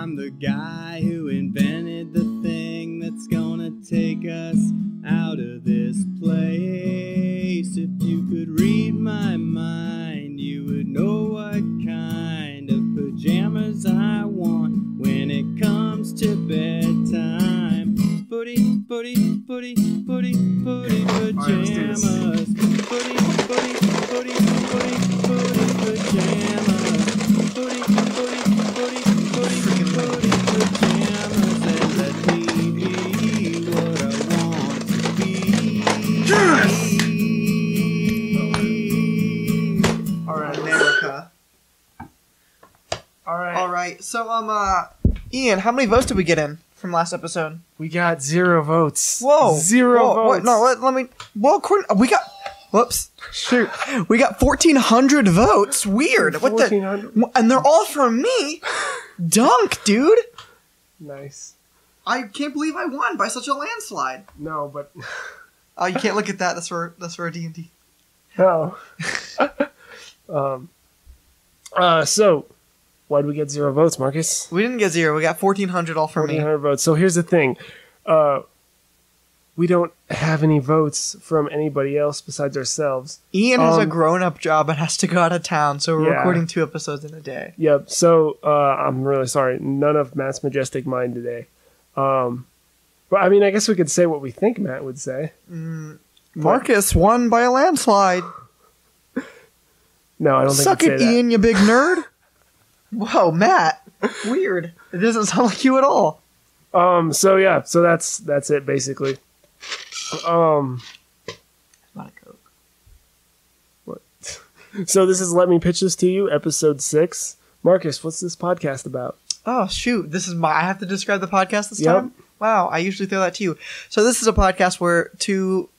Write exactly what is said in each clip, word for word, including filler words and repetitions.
I'm the guy who invented the thing that's gonna take us out of this place. If you could read my mind, you would know what kind of pajamas I want when it comes to bedtime. Footy, footy, footy, footy, footy pajamas. Footy, footy, footy, footy, footy pajamas. Footy, footy, footy, footy, footy pajamas. And let me be what I want to be. Yes! Alright, America. Alright. Alright, so, um, uh, Ian, how many votes did we get in from last episode? We got zero votes. Whoa. Zero Whoa, votes. Wait, no, let, let me, well, according, we got, whoops, shoot, we got fourteen hundred votes. Weird. What fourteen hundred? the, and they're all from me. Dunk, dude. Nice. I can't believe I won by such a landslide. No, but... Oh, you can't look at that. That's for, that's for a D and D. No. um. Uh, so... Why did we get zero votes, Marcus? We didn't get zero. We got fourteen hundred all from me. fourteen hundred votes. So here's the thing. Uh, we don't have any votes from anybody else besides ourselves. Ian has Um, a grown-up job and has to go out of town, so we're Yeah. recording two episodes in a day. Yep. So uh, I'm really sorry. None of Matt's majestic mind today. Um, but I mean, I guess we could say what we think Matt would say. Mm, Marcus won by a landslide. No, I don't think Suck we'd it, say that. Ian, you big nerd. Whoa, Matt. Weird. It doesn't sound like you at all. Um. So yeah. So that's that's it basically. Um. Not a Coke. What? So this is Let Me Pitch This to You, episode six. Marcus, what's this podcast about? Oh, shoot. This is my... I have to describe the podcast this Yep. time? Wow, I usually throw that to you. So this is a podcast where two...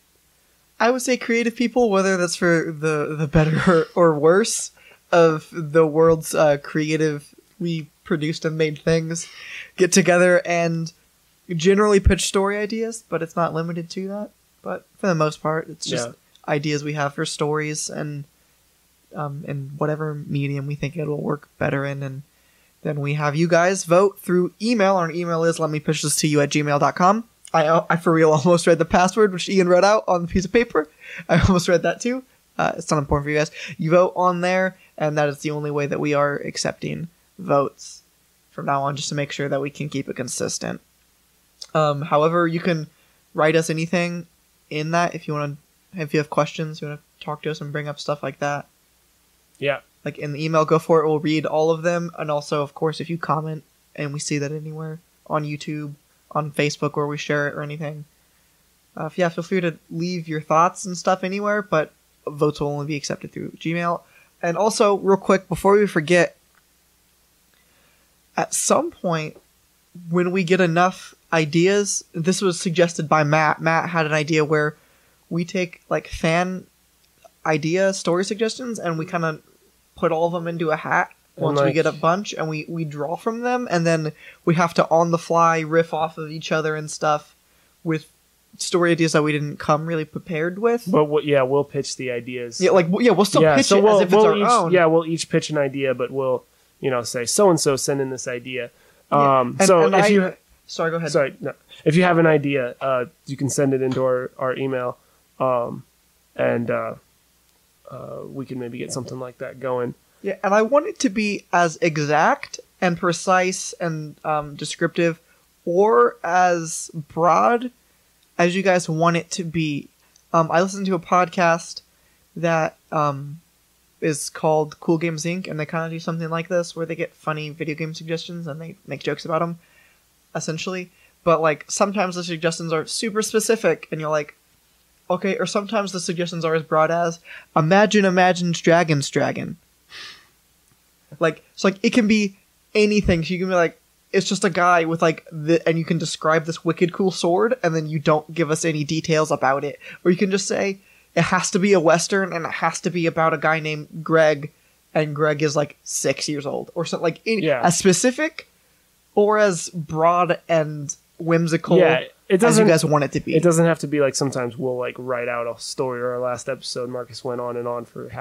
I would say creative people, whether that's for the, the better or worse of the world's uh, creatively produced and made things, get together and generally pitch story ideas, but it's not limited to that. But for the most part, it's just Yeah. ideas we have for stories and um, in whatever medium we think it'll work better in. And then we have you guys vote through email. Our email is let me pitch this to you at gmail dot com. I, I for real almost read the password, which Ian read out on the piece of paper. I almost read that too. Uh, it's not important for you guys. You vote on there, and that is the only way that we are accepting votes from now on, just to make sure that we can keep it consistent. Um, however, you can write us anything in that if you want to, if you have questions, you want to talk to us and bring up stuff like that. Yeah. Like in the email, go for it. We'll read all of them, and also, of course, if you comment and we see that anywhere on YouTube, on Facebook where we share it or anything, uh, if, yeah, feel free to leave your thoughts and stuff anywhere, but votes will only be accepted through Gmail. And also, real quick, before we forget, at some point, when we get enough ideas, this was suggested by Matt. Matt had an idea where we take like fan idea story suggestions and we kind of put all of them into a hat once like, we get a bunch, and we, we draw from them, and then we have to on the fly riff off of each other and stuff with story ideas that we didn't come really prepared with. But what, yeah, we'll pitch the ideas. Yeah, like yeah, we'll still yeah, pitch so it we'll, as if we'll it's our each, own. Yeah, we'll each pitch an idea, but we'll, you know, say so and so send in this idea. Yeah. Um, And- so and if I- you sorry, go ahead. sorry, no, if you have an idea, uh, you can send it into our our email, um, and uh, uh, we can maybe get something like that going. Yeah, and I want it to be as exact and precise and um, descriptive, or as broad as you guys want it to be. Um, I listened to a podcast that um, is called Cool Games Incorporated, and they kind of do something like this, where they get funny video game suggestions and they make jokes about them, essentially. But like sometimes the suggestions are super specific, and you're like, okay. Or sometimes the suggestions are as broad as imagine, imagine's dragon's dragon. Like, so like it can be anything. So you can be like, it's just a guy with like the, and you can describe this wicked cool sword, and then you don't give us any details about it. Or you can just say it has to be a western, and it has to be about a guy named Greg, and Greg is like six years old, or something like any, Yeah. as specific or as broad and whimsical Yeah, it as you doesn't. guys want it to be. It doesn't have to be like sometimes we'll like write out a story. Or our last episode, Marcus went on and on for half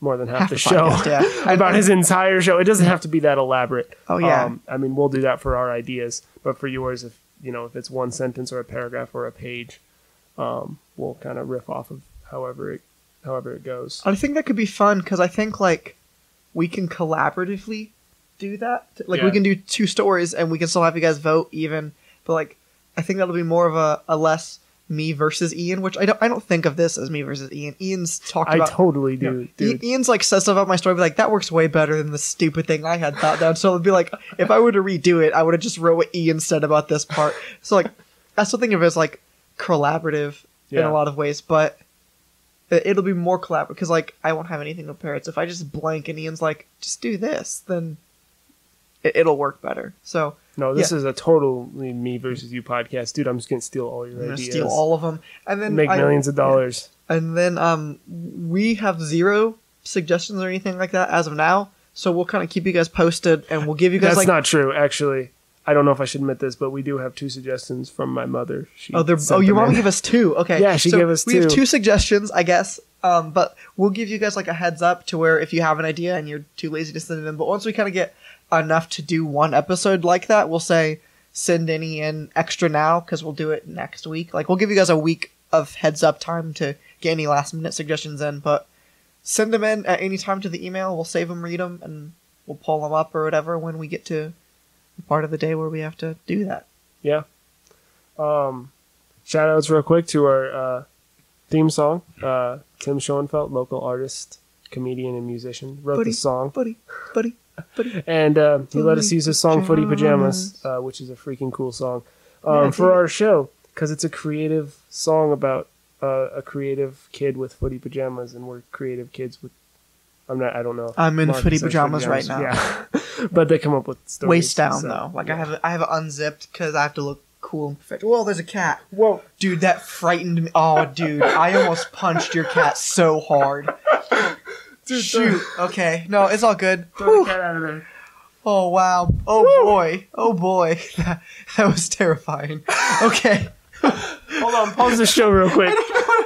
more than half, Half the, the show podcast, yeah. about his entire show. It doesn't have to be that elaborate. Oh, yeah. Um, I mean, we'll do that for our ideas, but for yours, if you know, if it's one sentence or a paragraph or a page, um, we'll kind of riff off of however it, however it goes. I think that could be fun because I think like we can collaboratively do that. Like Yeah. we can do two stories and we can still have you guys vote even. But like I think that'll be more of a, a less me versus Ian, which I don't I don't think of this as me versus Ian. Ian's talked I about totally you do, know, dude. I- Ian's like says stuff about my story, but like that works way better than the stupid thing I had thought down. So it'd be like if I were to redo it, I would have just wrote what Ian said about this part. So like I still think of it as like collaborative in Yeah. a lot of ways, but it- it'll be more collaborative because like I won't have anything to compare it. So if I just blank and Ian's like just do this, then it, it'll work better. So No, this Yeah. is a totally me versus you podcast, dude. I'm just gonna steal all your I'm gonna ideas, steal all of them, and then make I- millions of dollars. And then um, we have zero suggestions or anything like that as of now. So we'll kind of keep you guys posted, and we'll give you guys That's like not true, actually. I don't know if I should admit this, but we do have two suggestions from my mother. She oh, they're sent oh, your them mom in. gave us two. Okay, Yeah, she so gave us We have two. two suggestions, I guess. Um, but we'll give you guys like a heads up to where if you have an idea and you're too lazy to send it in, but once we kind of get enough to do one episode like that, we'll say send any in extra now because we'll do it next week. Like we'll give you guys a week of heads up time to get any last minute suggestions in, but send them in at any time to the email. We'll save them, read them, and we'll pull them up or whatever when we get to the part of the day where we have to do that. Yeah. Um, shout outs real quick to our uh, theme song. Uh, Tim Schoenfeld, local artist, comedian, and musician, wrote Buddy, the song. buddy, buddy, buddy. And uh, he let us Footy use his song Footy Pajamas, Pajamas. uh, which is a freaking cool song um, Yeah, I for dig our show because it's a creative song about uh, a creative kid with footy pajamas, and we're creative kids with. I'm not. I don't know. I'm in Marcus footy has pajamas right now. Yeah, but they come up with stories. Waist down so, though. Like I yeah. have, it, I have it unzipped because I have to look cool and professional. Whoa, there's a cat. Whoa. Dude, that frightened me. Oh, dude, I almost punched your cat so hard. Dude, Shoot. Okay, no, it's all good. Throw Whew. the cat out of there. Oh wow. Oh boy. Oh boy. That, that was terrifying. Okay. Hold on. Pause the show real quick.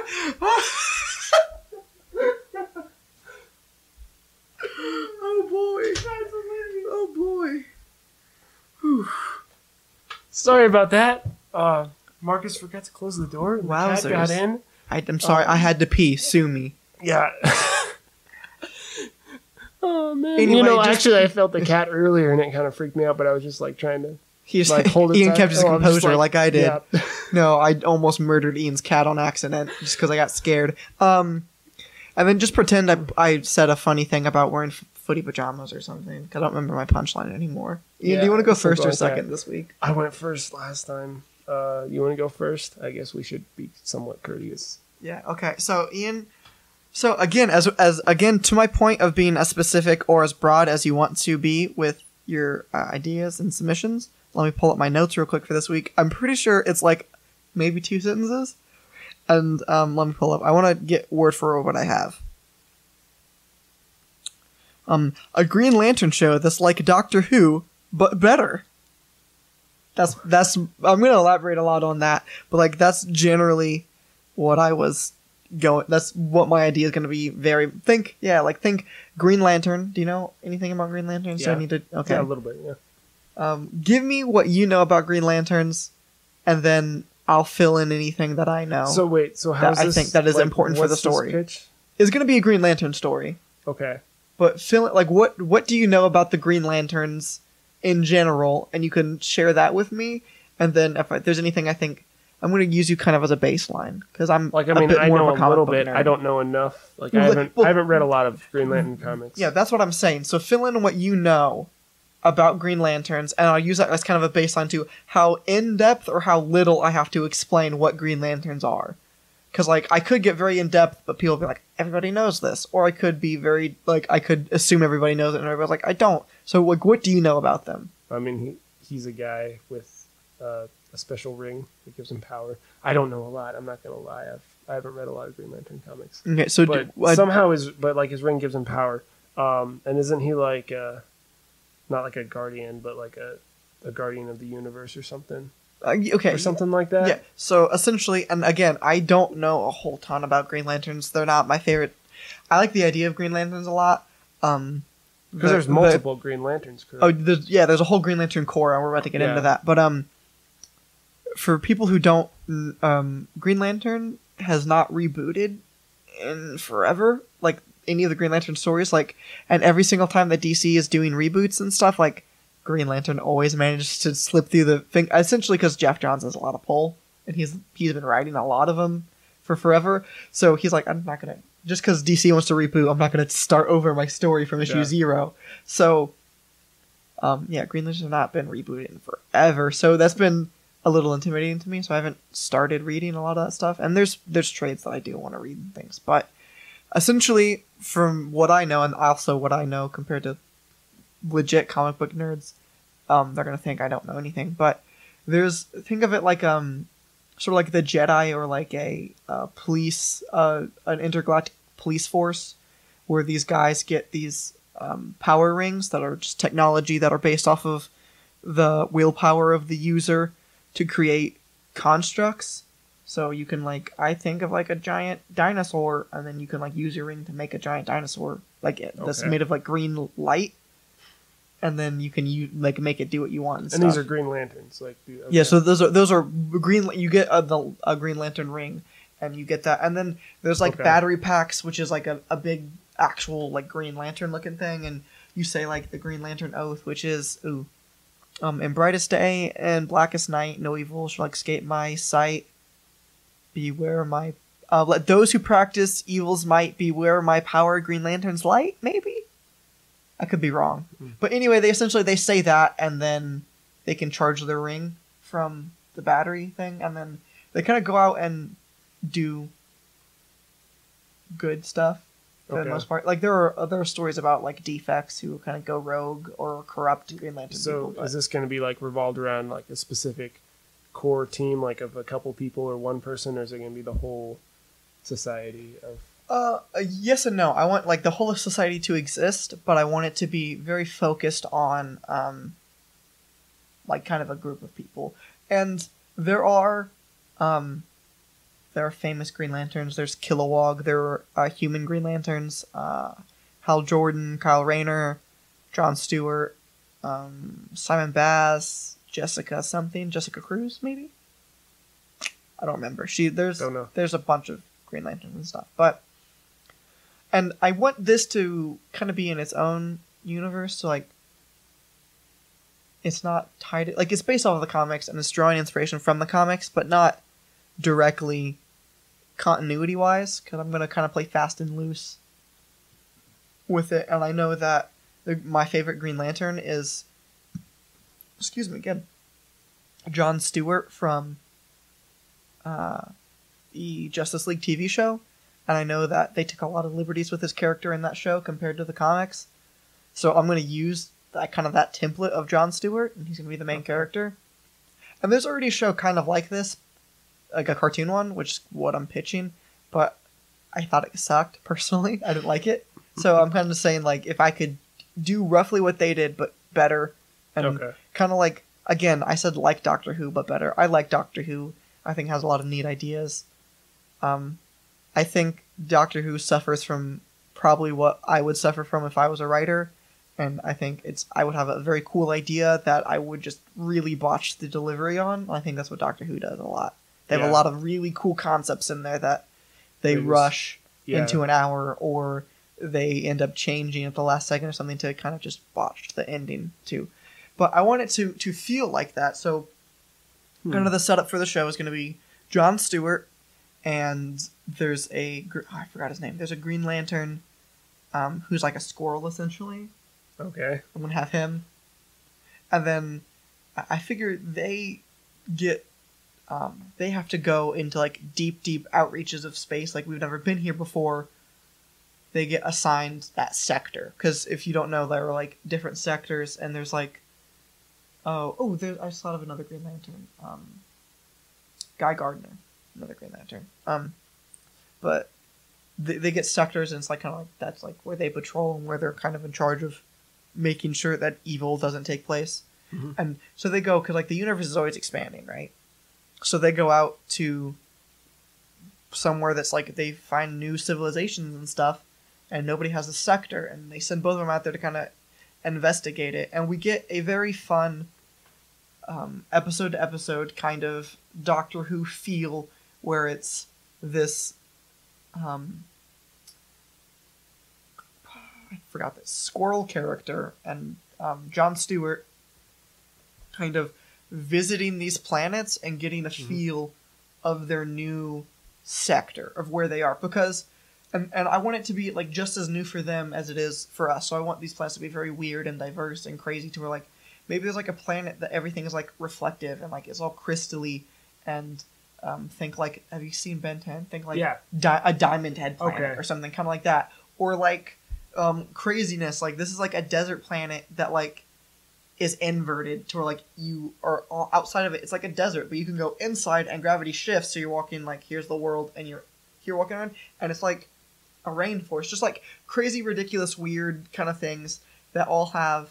Oh boy. Oh boy. Whew. Sorry about that. Uh, Marcus forgot to close the door. And the cat Wowzers. got in. I, I'm sorry. I had to pee. Sue me. Yeah. Oh man! Anyway, you know, just- actually, I felt the cat earlier, and it kind of freaked me out. But I was just like trying to He's like hold it. Ian tight. kept his Oh, I'm just composure like, I did. Yeah. No, I almost murdered Ian's cat on accident just because I got scared. Um, and then just pretend I, I said a funny thing about wearing f- footy pajamas or something. I don't remember my punchline anymore. Ian, Yeah, do you want to go something first or like that. second this week? I went first last time. Uh, you want to go first? I guess we should be somewhat courteous. Yeah. Okay. So Ian. So again, as as again to my point of being as specific or as broad as you want to be with your uh, ideas and submissions. Let me pull up my notes real quick for this week. I'm pretty sure it's like maybe two sentences. And um, let me pull up. I want to get word for word what I have. Um, a Green Lantern show that's like Doctor Who, but better. That's that's. I'm gonna elaborate a lot on that, but like that's generally what I was going. That's what my idea is gonna be. Very think, yeah, like think Green Lantern. Do you know anything about Green Lanterns? Do I Yeah. need to. Okay. Yeah, a little bit. Yeah. Um, give me what you know about Green Lanterns, and then I'll fill in anything that I know. So wait. So how's I this? think that is like, important for what's the this story. Pitch? It's gonna be a Green Lantern story. Okay. But fill it like what what do you know about the Green Lanterns in general, and you can share that with me. And then if I, there's anything I think I'm going to use you kind of as a baseline because I'm Like I a mean, bit I more know of a comic little book bit. nerd. I don't know enough. Like Well, I like- haven't. well- I haven't read a lot of Green Lantern comics. Yeah, that's what I'm saying. So fill in what you know about Green Lanterns, and I'll use that as kind of a baseline to how in depth or how little I have to explain what Green Lanterns are. Because like I could get very in depth, but people will be like, everybody knows this, or I could be very like I could assume everybody knows it, and everybody's like, I don't. So like, what do you know about them? I mean, he he's a guy with uh, a special ring that gives him power. I don't know a lot. I'm not gonna lie. I've I haven't read a lot of Green Lantern comics. Okay, so But do, uh, somehow his but like his ring gives him power. Um, and isn't he like uh, not like a guardian, but like a a guardian of the universe or something uh, okay, or something like that? Yeah. So essentially, and again, I don't know a whole ton about Green Lanterns. They're not my favorite I like the idea of Green Lanterns a lot. Um, Because the- there's the- multiple Green Lanterns. Correct? Oh, there's, yeah, there's a whole Green Lantern Corps, and we're about to get Yeah. into that. But um, for people who don't, um, Green Lantern has not rebooted in forever. Like any of the Green Lantern stories, like, and every single time that D C is doing reboots and stuff, like Green Lantern always manages to slip through the thing. Essentially, because Jeff Johns has a lot of pull, and he's he's been writing a lot of them for forever. So he's like, I'm not gonna just because D C wants to reboot, I'm not gonna start over my story from issue Yeah. zero. So. Um, yeah, Green Lantern has not been rebooted in forever, so that's been a little intimidating to me. So I haven't started reading a lot of that stuff. And there's there's trades that I do want to read and things, but essentially, from what I know, and also what I know compared to legit comic book nerds, um, they're gonna think I don't know anything. But there's think of it like um, sort of like the Jedi or like a uh, police, uh, an intergalactic police force, where these guys get these. Um, power rings that are just technology that are based off of the willpower of the user to create constructs. So you can like, I think of like a giant dinosaur, and then you can like use your ring to make a giant dinosaur like it, that's Okay. made of like green light, and then you can you like make it do what you want. And, and stuff. these are Green Lanterns, like the, okay. Yeah, so those are those are green. You get a, the, a Green Lantern ring, and you get that, and then there's like Okay. battery packs, which is like a, a big actual like Green Lantern looking thing, and you say like the Green Lantern oath, which is ooh, um, in brightest day and blackest night, no evil shall escape my sight. Beware my, uh, let those who practice evil's might beware my power. Green Lantern's light, maybe. I could be wrong, Hmm. but anyway, they essentially they say that, and then they can charge their ring from the battery thing, and then they kind of go out and do good stuff for the Okay. most part. Like there are there are stories about like defects who kind of go rogue or corrupt Green Lantern So people. But is this going to be like revolved around like a specific core team, like of a couple people or one person, or is it going to be the whole society of? uh, uh, yes and no. I want like the whole of society to exist, but I want it to be very focused on um, like kind of a group of people. And there are um, there are famous Green Lanterns. There's Kilowog. There are uh, human Green Lanterns. Uh, Hal Jordan, Kyle Rayner, John Stewart, um, Simon Bass, Jessica something, Jessica Cruz maybe. I don't remember. She there's Don't know. there's a bunch of Green Lanterns and stuff, but and I want this to kind of be in its own universe. So like, it's not tied like it's based off of the comics and it's drawing inspiration from the comics, but not directly continuity wise, because I'm gonna kind of play fast and loose with it. And I know that the, my favorite Green Lantern is, excuse me again, John Stewart from uh, the Justice League T V show, and I know that they took a lot of liberties with his character in that show compared to the comics. So I'm gonna use that kind of that template of John Stewart, and he's gonna be the main Okay. character. And there's already a show kind of like this, like a cartoon one, which is what I'm pitching, but I thought it sucked personally. I didn't like it, so I'm kind of saying like if I could do roughly what they did but better, and Okay. kind of like again I said like Doctor Who but better. I like Doctor Who. I think it has a lot of neat ideas. Um, I think Doctor Who suffers from probably what I would suffer from if I was a writer. And I think it's I would have a very cool idea that I would just really botch the delivery on. I think that's what Doctor Who does a lot. They have Yeah. a lot of really cool concepts in there that they, They just- rush Yeah. into an hour, or they end up changing at the last second or something to kind of just botch the ending too. But I want it to to feel like that. So Hmm. kind of the setup for the show is going to be John Stewart, and there's a gr- oh, I forgot his name. There's a Green Lantern, um, who's like a squirrel essentially. Okay. I'm gonna have him, and then I I figure they get um, they have to go into like deep, deep outreaches of space, like we've never been here before. They get assigned that sector because if you don't know, there are like different sectors, and there's like oh oh there I just thought of another Green Lantern, um, Guy Gardner, another Green Lantern, um, but they, they get sectors, and it's like kind of like that's like where they patrol and where they're kind of in charge of making sure that evil doesn't take place. Mhm. And so they go because like the universe is always expanding, right? So they go out to somewhere that's like they find new civilizations and stuff, and nobody has a sector, and they send both of them out there to kind of investigate it, and we get a very fun um, episode to episode kind of Doctor Who feel, where it's this um, I forgot this squirrel character and um, Jon Stewart kind of visiting these planets and getting a Mm-hmm. feel of their new sector, of where they are, because and, and I want it to be like just as new for them as it is for us. So I want these planets to be very weird and diverse and crazy, to where like maybe there's like a planet that everything is like reflective and like it's all crystally, and um, think like, have you seen Ben ten? Think like Yeah. di- a diamond head planet Okay. or something kind of like that, or like um, craziness. Like this is like a desert planet that like is inverted to where like you are all outside of it. It's like a desert, but you can go inside and gravity shifts. So you're walking like, here's the world, and you're here walking around, and it's like a rainforest. Just like crazy, ridiculous, weird kind of things that all have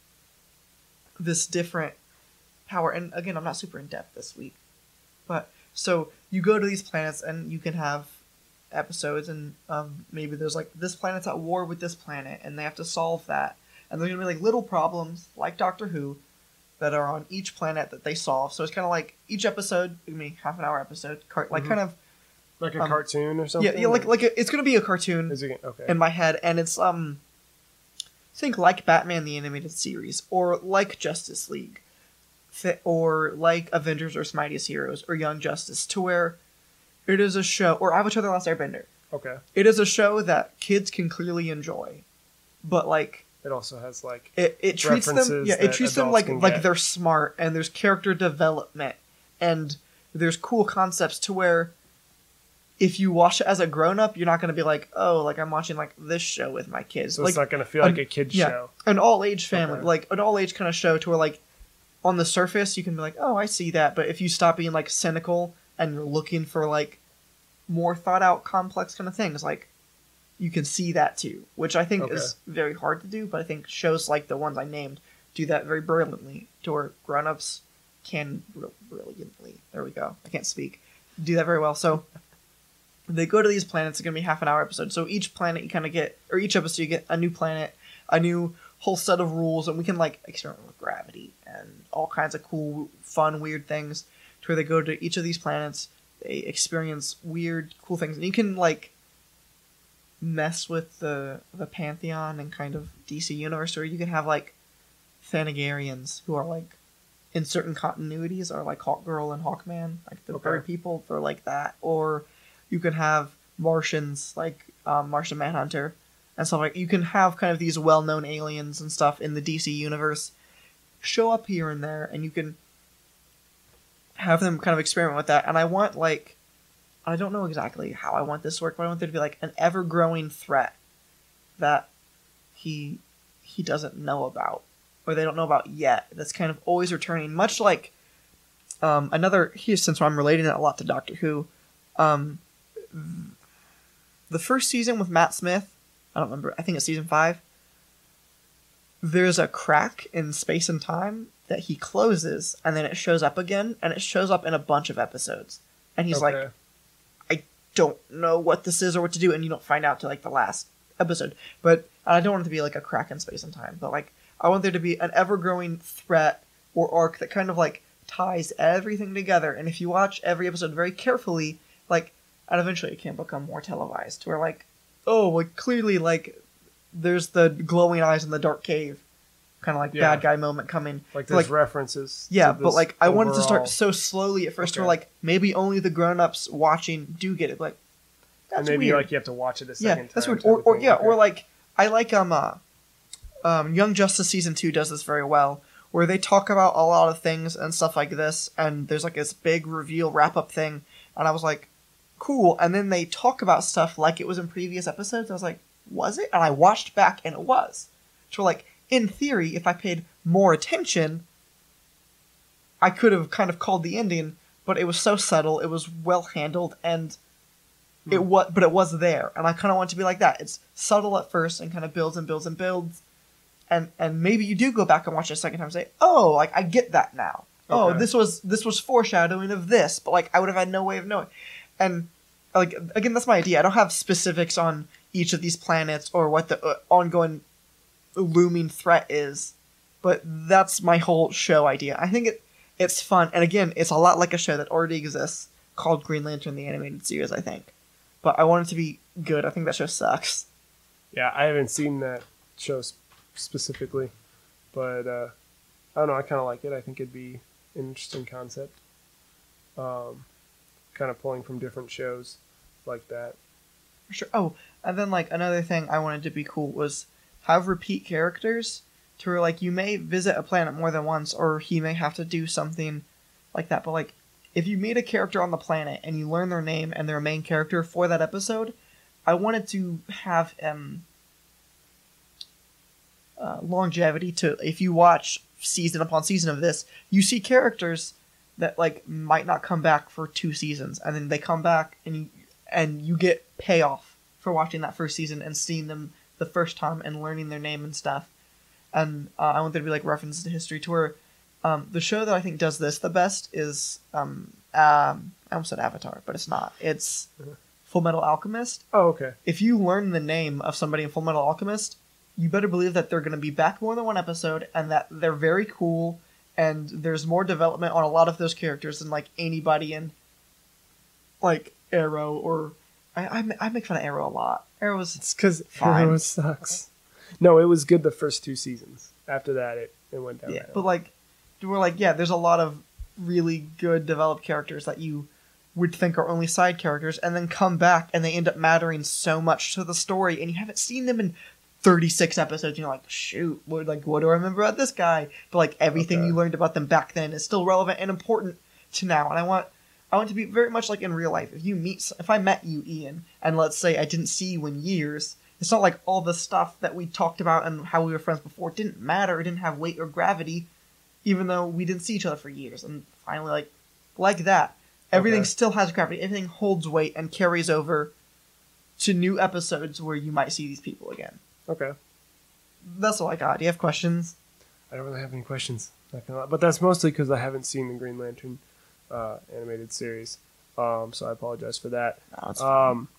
this different power. And again, I'm not super in depth this week, but so you go to these planets and you can have episodes, and um, maybe there's like this planet's at war with this planet, and they have to solve that. And there's gonna be like little problems, like Doctor Who, that are on each planet that they solve. So it's kind of like each episode, I mean, half an hour episode, car- like Mhm. kind of Like a Um, cartoon or something? yeah, yeah, like or- like a, it's gonna be a cartoon Is it, okay. in my head, and it's um, think like Batman the Animated Series, or like Justice League, th- or like Avengers or Mightiest Heroes or Young Justice, to where it is a show, or Avatar: The Last Airbender. Okay. It is a show that kids can clearly enjoy, but like. It also has like It, it treats them references yeah it that treats them adults like can like get. they're smart, and there's character development, and there's cool concepts to where if you watch it as a grown up, you're not going to be like, oh, like I'm watching like this show with my kids. so like it's not gonna feel like an- a kid's yeah, show. an all age family, Okay. like an all age kind of show, to where like on the surface you can be like, oh, I see that, but if you stop being like cynical and you're looking for like more thought out, complex kind of things, like you can see that too, which I think Okay. is very hard to do, but I think shows like the ones I named do that very brilliantly, to where grown-ups can br- brilliantly, there we go, I can't speak, do that very well. So they go to these planets. It's going to be half an hour episode, so each planet you kind of get, or each episode you get a new planet, a new whole set of rules, and we can like experiment with gravity and all kinds of cool, fun, weird things, to where they go to each of these planets, they experience weird, cool things, and you can like mess with the the pantheon and kind of D C universe, or you can have like Thanagarians who are like in certain continuities are like Hawkgirl and Hawkman, like the Okay. bird people, they're like that, or you can have Martians like um, Martian Manhunter and stuff like. You can have kind of these well-known aliens and stuff in the D C universe show up here and there, and you can have them kind of experiment with that. And I want like, I don't know exactly how I want this to work, but I want there to be like an ever-growing threat that he he doesn't know about, or they don't know about yet, that's kind of always returning, much like um, another, here, since I'm relating it a lot to Doctor Who, um, the first season with Matt Smith, I don't remember, I think it's season five, there's a crack in space and time that he closes, and then it shows up again, and it shows up in a bunch of episodes, and he's like, Okay. I don't know what this is or what to do, and you don't find out till like the last episode. But I don't want it to be like a crack in space and time, but like I want there to be an ever-growing threat or arc that kind of like ties everything together. And if you watch every episode very carefully, like, and eventually it can become more televised, where like, oh, like clearly like there's the glowing eyes in the dark cave, kind of like Yeah. bad guy moment coming. Like But, there's like, references. Yeah, to but this like I wanted to overall- start so slowly at first, Okay. where like maybe only the grown-ups watching do get it. Like, that's and maybe weird. like you have to watch it a Yeah, second that's time. weird. type Or, of or thing. yeah, Okay. or like I like um uh, um Young Justice season two does this very well, where they talk about a lot of things and stuff like this, and there's like this big reveal wrap up thing, and I was like, cool. And then they talk about stuff like it was in previous episodes. I was like, was it? And I watched back, and it was. So like in theory, if I paid more attention, I could have kind of called the ending, but it was so subtle, it was well handled, and Hmm. it was, but it was there, and I kind of want it to be like that. It's subtle at first and kind of builds and builds and builds, and and maybe you do go back and watch it a second time and say, oh, like I get that now. Oh, Okay. this was this was foreshadowing of this, but like I would have had no way of knowing. And like again, that's my idea. I don't have specifics on each of these planets or what the uh, ongoing looming threat is. But that's my whole show idea. I think it it's fun, and again, it's a lot like a show that already exists called Green Lantern the Animated Series, I think. But I want it to be good. I think that show sucks. Yeah, I haven't seen that show sp- specifically, but uh, I don't know. I kind of like it. I think it'd be an interesting concept. Um, kind of pulling from different shows like that. For sure. Oh, and then like another thing I wanted to be cool was have repeat characters to where like you may visit a planet more than once, or he may have to do something like that. But like if you meet a character on the planet and you learn their name and their main character for that episode, I wanted to have um uh, longevity to if you watch season upon season of this, you see characters that like might not come back for two seasons, and then they come back and you and you get payoff for watching that first season and seeing them the first time and learning their name and stuff. And uh, I want there to be like references to history to where um, the show that I think does this the best is um, um I almost said Avatar, but it's not. It's Full Metal Alchemist. Oh, okay. If you learn the name of somebody in Full Metal Alchemist, you better believe that they're going to be back more than one episode, and that they're very cool, and there's more development on a lot of those characters than like anybody in like Arrow or I I, I make fun of Arrow a lot. Arrow's It's because Fine. Arrow sucks. No, it was good the first two seasons. After that, it, it went down. yeah, but like we're like yeah, there's a lot of really good developed characters that you would think are only side characters, and then come back and they end up mattering so much to the story, and you haven't seen them in thirty-six episodes. And you're like, shoot, what like what do I remember about this guy? But like everything Okay. you learned about them back then is still relevant and important to now. And I want I want to be very much like in real life. If you meet, if I met you, Ian, and let's say I didn't see you in years, it's not like all the stuff that we talked about and how we were friends before didn't matter, it didn't have weight or gravity, even though we didn't see each other for years. And finally, like, like that, everything Okay. still has gravity. Everything holds weight and carries over to new episodes where you might see these people again. Okay. That's all I got. Do you have questions? I don't really have any questions. Not gonna lie. But that's mostly because I haven't seen the Green Lantern uh, animated series. Um, so I apologize for that. No, it's fine. Um,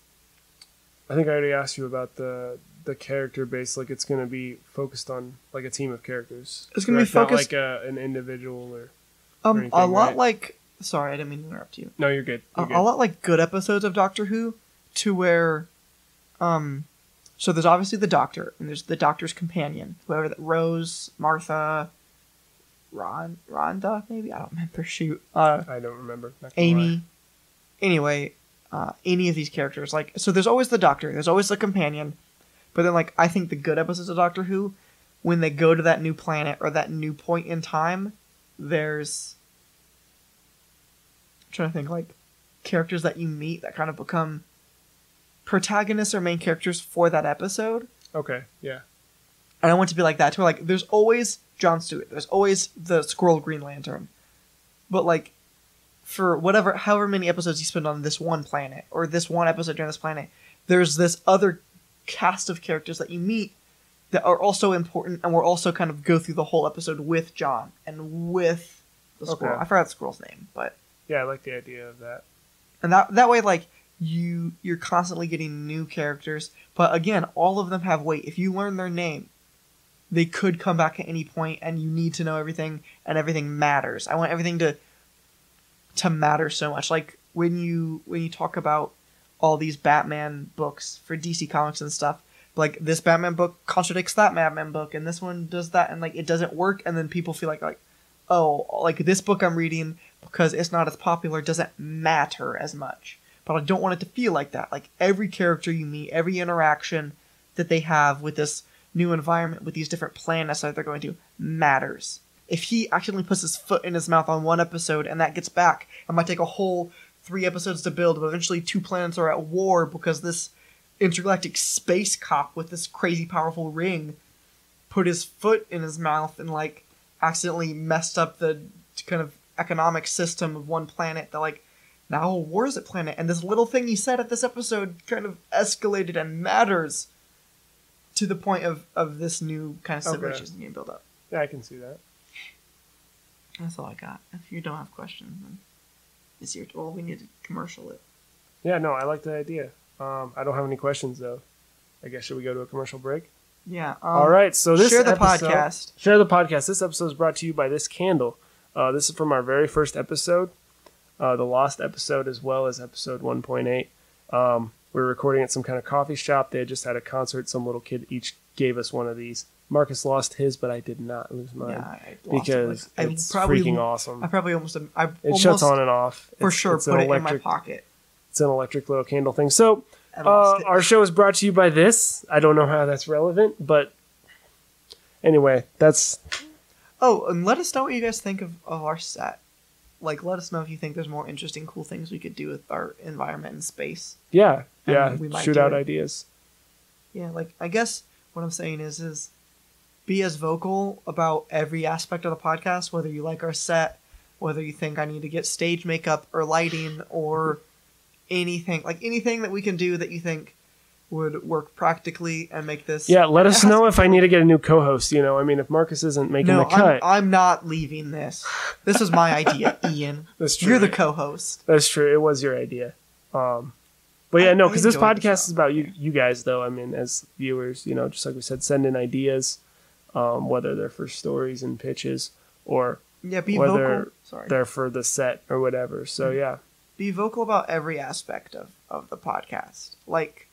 I think I already asked you about the the character base. Like it's going to be focused on like a team of characters. It's gonna be correct? Not focused- like a, an individual or. um, anything, a lot right? like. Sorry, I didn't mean to interrupt you. No, you're good. A, You're good. a lot like good episodes of Doctor Who, to where, um, so there's obviously the Doctor, and there's the Doctor's companion, whoever that Rose, Martha, Ron, Rhonda, maybe I don't remember. Shoot, uh, I don't remember. Not gonna Amy. lie. Anyway, uh, any of these characters, like, so there's always the Doctor, there's always the companion, but then like I think the good episodes of Doctor Who, when they go to that new planet or that new point in time, there's I'm trying to think like characters that you meet that kind of become protagonists or main characters for that episode. Okay. Yeah. And I want to be like that too. Like, there's always Jon Stewart. There's always the Squirrel Green Lantern. But like, for whatever, however many episodes you spend on this one planet or this one episode during this planet, there's this other cast of characters that you meet that are also important, and will also kind of go through the whole episode with John and with the squirrel. Okay. I forgot the squirrel's name, but Yeah, I like the idea of that. and that that way, like you you're constantly getting new characters. But again, all of them have weight. If you learn their name, they could come back at any point, and you need to know everything, and everything matters. I want everything to to matter so much. Like when you when you talk about all these Batman books for D C Comics and stuff, like this Batman book contradicts that Batman book, and this one does that, and like it doesn't work, and then people feel like like oh, like this book I'm reading, because it's not as popular, doesn't matter as much. But I don't want it to feel like that. Like every character you meet, every interaction that they have with this new environment, with these different planets that they're going to, matters. If he accidentally puts his foot in his mouth on one episode and that gets back, it might take a whole three episodes to build, but eventually two planets are at war because this intergalactic space cop with this crazy powerful ring put his foot in his mouth and like accidentally messed up the kind of economic system of one planet that like now a war is at planet, and this little thing he said at this episode kind of escalated and matters to the point of, of this new kind of Okay. civilization being built up. Yeah, I can see that. That's all I got. If you don't have questions, then it's your well, we need to commercial it. Yeah, no, I like the idea. Um, I don't have any questions though. I guess should we go to a commercial break? Yeah. Um, All right. So this share the episode- podcast. Share the podcast. This episode is brought to you by this candle. Uh, this is from our very first episode, uh, the Lost episode, as well as episode one point eight. Um, we were recording at some kind of coffee shop. They had just had a concert. Some little kid each gave us one of these. Marcus lost his, but I did not lose mine Yeah, I lost because it. Like, I it's probably- freaking awesome. I probably almost. I It almost shuts on and off. for It's- sure it's an put it in my electric- pocket. It's an electric little candle thing. So I lost uh, it. our show is brought to you by this. I don't know how that's relevant, but anyway, that's Oh, and let us know what you guys think of, of our set. Like, let us know if you think there's more interesting, cool things we could do with our environment and space. yeah, And yeah. we might Shoot do out it. ideas. Yeah, like, I guess what I'm saying is, is be as vocal about every aspect of the podcast, whether you like our set, whether you think I need to get stage makeup or lighting or anything. Like, anything that we can do that you think would work practically and make this... Yeah, let us It has know to- if I need to get a new co-host. You know, I mean, if Marcus isn't making No, the cut, I'm, I'm not leaving this. This is my idea, Ian. that's true. You're the co-host. That's true. It was your idea. Um, but yeah, I- no, I because this enjoyed the podcast show. is about you, you guys, though. I mean, as viewers, you know, just like we said, send in ideas, um, whether they're for stories and pitches or Yeah, be Whether vocal. Sorry. they're for the set or whatever. So Mm-hmm. yeah, Be vocal about every aspect of, of the podcast. Like,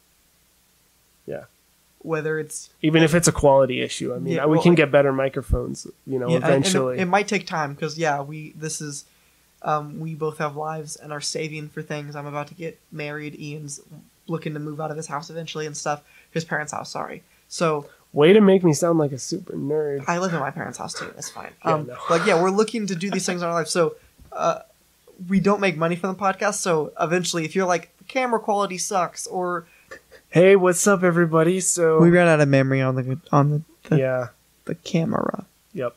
Yeah. whether it's even if it's a quality issue, I mean, Yeah, we well, can like- get better microphones, you know, yeah, and- and it- eventually. it, might take time because yeah, we this is um, we both have lives and are saving for things. I'm about to get married. Ian's looking to move out of his house eventually and stuff. His parents' house, sorry. So Way to make me sound like a super nerd. I live in my parents' house too. That's fine. Yeah, Um, no. Like, yeah, we're looking to do these things in our life. So, uh, we don't make money from the podcast. So, eventually, if you're like, the camera quality sucks, or Hey, what's up, everybody? So we ran out of memory on the on the the, yeah, the camera. yep.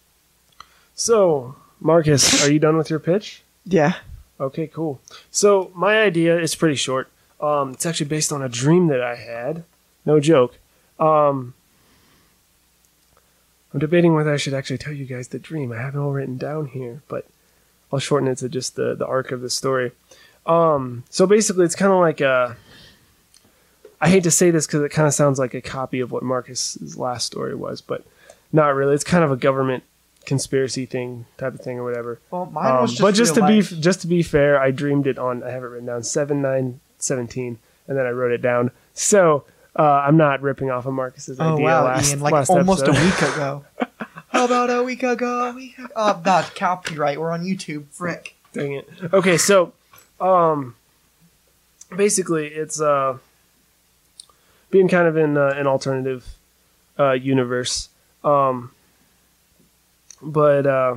So Marcus, are you done with your pitch? Yeah. Okay, cool. So my idea is pretty short. Um, it's actually based on a dream that I had. No joke. Um, I'm debating whether I should actually tell you guys the dream. I have it all written down here, but I'll shorten it to just the, the arc of the story. Um, so basically, it's kind of like a... I hate to say this because it kind of sounds like a copy of what Marcus's last story was, but not really. It's kind of a government conspiracy thing, type of thing, or whatever. Well, mine Um, was just but just real to be life. just to be fair, I dreamed it on. I have it written down seven nine seventeen, and then I wrote it down. So uh, I'm not ripping off of Marcus's Oh idea wow, last Ian! Like last almost episode. a week ago. How about a week ago? A week ago? Oh, not copyright. We're on YouTube. Frick. Dang it. Okay, so um, basically, it's uh, being kind of in uh, an alternative uh, universe. Um, but uh,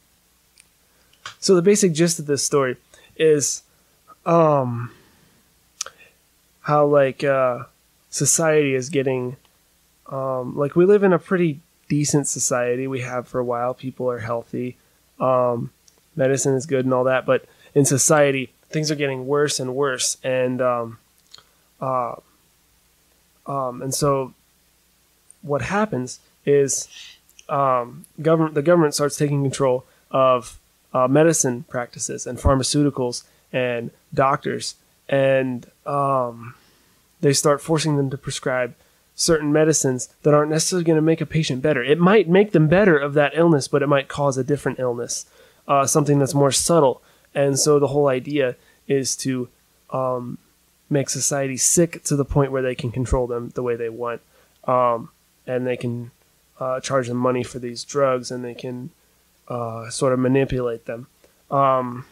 so the basic gist of this story is um, how like uh, society is getting um, like we live in a pretty decent society. We have for a while. People are healthy. Um, medicine is good and all that, but in society things are getting worse and worse, and um, uh, um, and so what happens is um, government the government starts taking control of uh, medicine practices and pharmaceuticals and doctors, and um, they start forcing them to prescribe certain medicines that aren't necessarily going to make a patient better. It might make them better of that illness, but it might cause a different illness, uh, something that's more subtle. And so the whole idea is to um, make society sick to the point where they can control them the way they want. Um, and they can uh, charge them money for these drugs, and they can uh, sort of manipulate them. Um,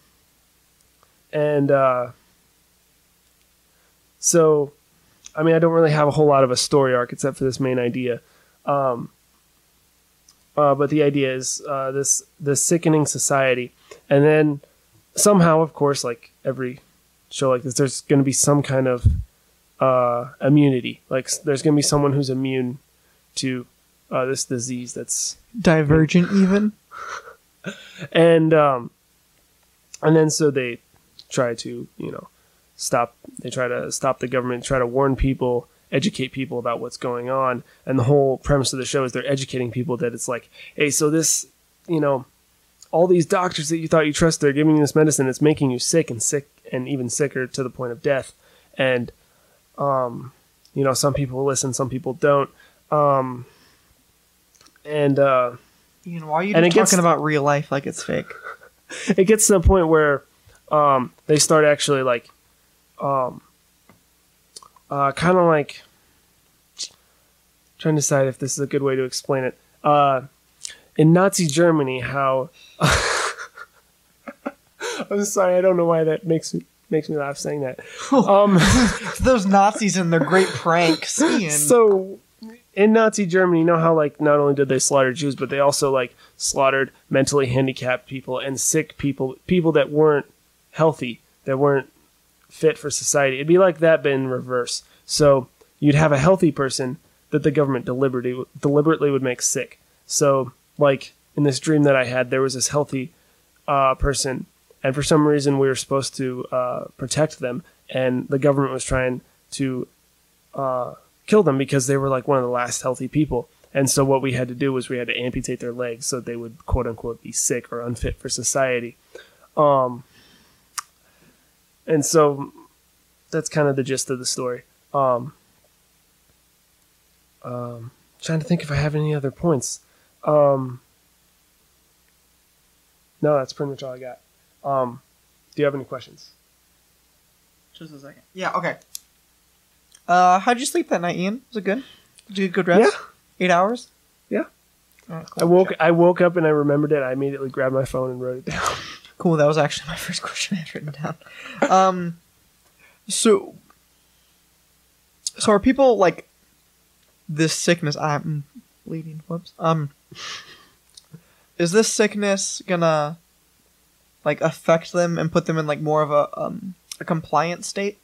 and uh, so, I mean, I don't really have a whole lot of a story arc except for this main idea. Um, uh, but the idea is uh, this this sickening society, and then somehow, of course, like every show like this, there's going to be some kind of uh, immunity. Like s- there's going to be someone who's immune to uh, this disease that's Divergent, even. and um, and then so they try to you know stop. They try to stop the government, try to warn people, educate people about what's going on. And the whole premise of the show is they're educating people that it's like, hey, so this, you know, all these doctors that you thought you trusted, they're giving you this medicine. It's making you sick and sick and even sicker to the point of death. And um, you know, some people listen, some people don't. Um, and uh, You know, why are you And just it gets- talking about real life like it's fake? it gets to the point where um, they start actually like, um, uh, kind of like, trying to decide if this is a good way to explain it. Uh, in Nazi Germany, how I'm sorry, I don't know why that makes me makes me laugh saying that. Um, Those Nazis and their great pranks. Ian. so in Nazi Germany, you know how like not only did they slaughter Jews, but they also like slaughtered mentally handicapped people and sick people, people that weren't healthy, that weren't fit for society. It'd be like that, but in reverse. So you'd have a healthy person that the government deliberately deliberately would make sick. So like in this dream that I had, there was this healthy uh, person, and for some reason we were supposed to uh, protect them, and the government was trying to uh, kill them because they were like one of the last healthy people. And so what we had to do was we had to amputate their legs so they would quote unquote be sick or unfit for society. Um, and so that's kind of the gist of the story. Um, um, trying to think if I have any other points. Um, no, that's pretty much all I got. Um, do you have any questions? Just a second. Yeah, okay. Uh, how'd you sleep that night, Ian? Was it good? Did you get good rest? Yeah. Eight hours? Yeah. Alright, I cool. woke I woke up and I remembered it. I immediately grabbed my phone and wrote it down. Cool, that was actually my first question I had written down. Um, so, so are people, like, this sickness, I'm bleeding, whoops, um, is this sickness gonna, like, affect them and put them in, like, more of a, um, a compliant state?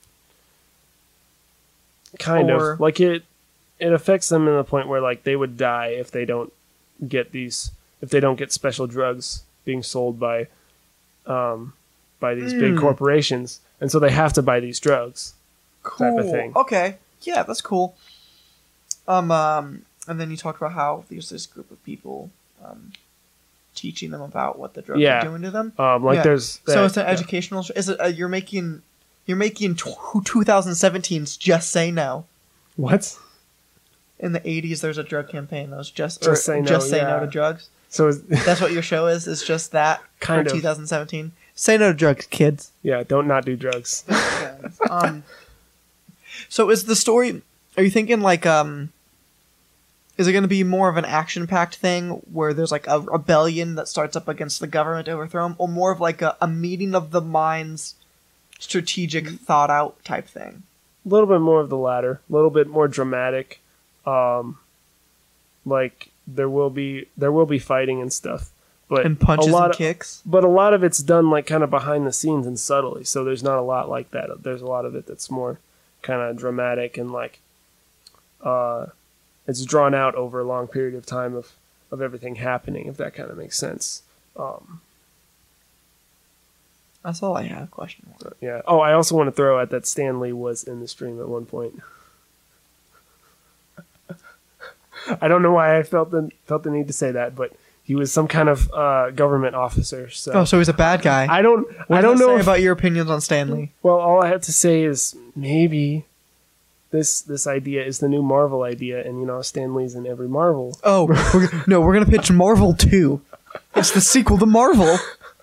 Kind Or- of. Like it it affects them in the point where like they would die if they don't get these if they don't get special drugs being sold by um by these big Mm. corporations. And so they have to buy these drugs. Cool. Type of thing. Okay. Yeah, that's cool. Um, um, and then you talk about how there's this group of people, um, teaching them about what the drugs Yeah. are doing to them. Um like Yeah. there's So that- it's an yeah. educational. Sh- is it? Uh, you're making. You're making twenty seventeen's Just Say No. What? In the eighties, there's a drug campaign that was just Just or Say No, Just Say yeah. No to drugs. So is, That's what your show is. Is just that Kind for of. twenty seventeen. Say no to drugs, kids. yeah, don't not do drugs. um. So is the story? Are you thinking like um? Is it going to be more of an action-packed thing where there's like a rebellion that starts up against the government to overthrow them, or more of like a, a meeting of the minds, strategic, thought-out type thing? A little bit more of the latter, a little bit more dramatic. Um, like there will be there will be fighting and stuff, but And punches a lot and of, kicks. But a lot of it's done like kind of behind the scenes and subtly. So there's not a lot like that. There's a lot of it that's more kind of dramatic and like uh, it's drawn out over a long period of time of of everything happening. If that kind of makes sense. Um, That's all I have. Question one. yeah. Oh, I also want to throw out that Stan Lee was in the stream at one point. I don't know why I felt the felt the need to say that, but he was some kind of uh, government officer. So, Oh, so he's a bad guy. I don't What I does don't that know say if, about your opinions on Stanley. well, all I have to say is maybe this this idea is the new Marvel idea, and you know Stan Lee's in every Marvel. Oh we're, no, we're gonna pitch Marvel two. It's the sequel to Marvel.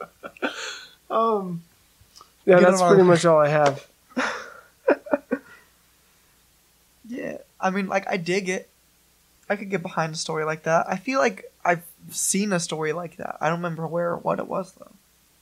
Um, yeah, Get that's him on- pretty much all I have. Yeah, I mean, like I dig it. I could get behind a story like that. I feel like I've seen a story like that. I don't remember where or what it was though.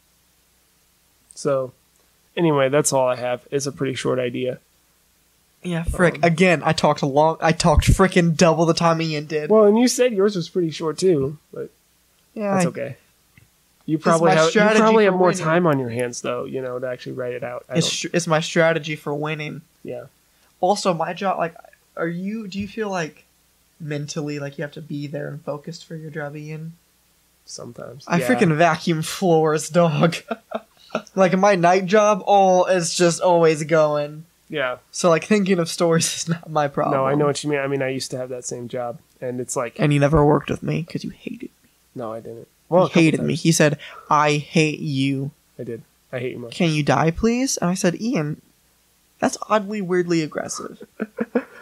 So, anyway, that's all I have. It's a pretty short idea. Yeah, frick. Um, Again, I talked long. I talked frickin' double the time Ian did. Well, and you said yours was pretty short too, but yeah, that's I- okay. You probably my have you strategy probably have for more winning. time on your hands though, you know, to actually write it out. I It's don't- str- it's my strategy for winning. yeah. Also, my job. Like, are you? Do you feel like mentally like you have to be there and focused for your job, Ian? Sometimes. I yeah. freaking vacuum floors, dog. Like my night job, oh, it's just always going. Yeah. So like thinking of stories is not my problem. No, I know what you mean. I mean, I used to have that same job, and it's like, And you never worked with me because you hated me. no, I didn't. Well, a he couple hated me. times. He said, "I hate you. I did. I hate you much. Can you die, please?" And I said, "Ian, that's oddly, weirdly aggressive."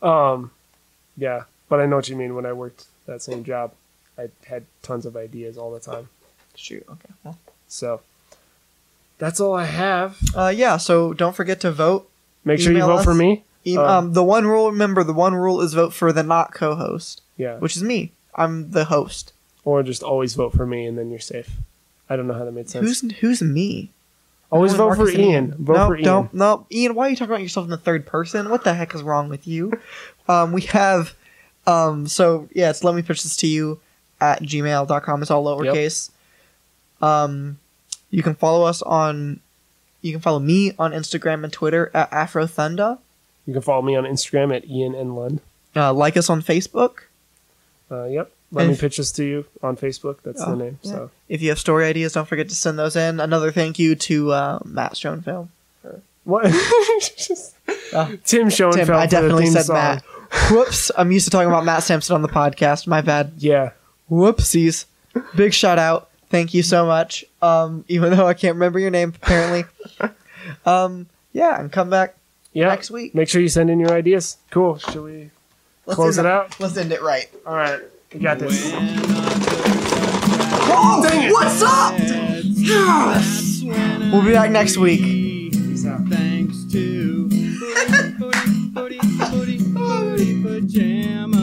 Um, yeah, but I know what you mean. When I worked that same job, I had tons of ideas all the time. Shoot. Okay. Well. So that's all I have. Uh, yeah. So don't forget to vote. Make sure you Email vote us. for me. E- Um, um, the one rule. Remember, the one rule is vote for the not co-host, Yeah. which is me. I'm the host. Or just always vote for me and then you're safe. I don't know how that made sense. Who's who's me? always Only vote for Marcus and Ian. Vote no, for Ian. don't. No, Ian. Why are you talking about yourself in the third person? What the heck is wrong with you? um, we have. Um, so yeah, it's let me pitch this to you at gmail dot com. It's all lowercase. Um, you can follow us on. You can follow me on Instagram and Twitter at AfroThunda. You can follow me on Instagram at Ian N. Lund. Uh, like us on Facebook. Uh, yep. Let And me if- pitch this to you on Facebook. That's Oh, the name. yeah. So If you have story ideas, don't forget to send those in. Another thank you to uh, Matt Schoenfeld. what? Just- Uh, Tim Schoenfeld. Tim, I for the definitely theme said song. Matt. Whoops. I'm used to talking about Matt Sampson on the podcast. My bad. Yeah. Whoopsies. Big shout out. Thank you so much. Um, even though I can't remember your name, apparently. um, yeah, and come back Yeah. next week. Make sure you send in your ideas. Cool. Should we Let's close end it out? Let's end it right. All right. We got this. Oh, Dang it. what's up? Yes! We'll be back next week. Peace out. Thanks to Booty Booty Booty Booty Booty Pajama.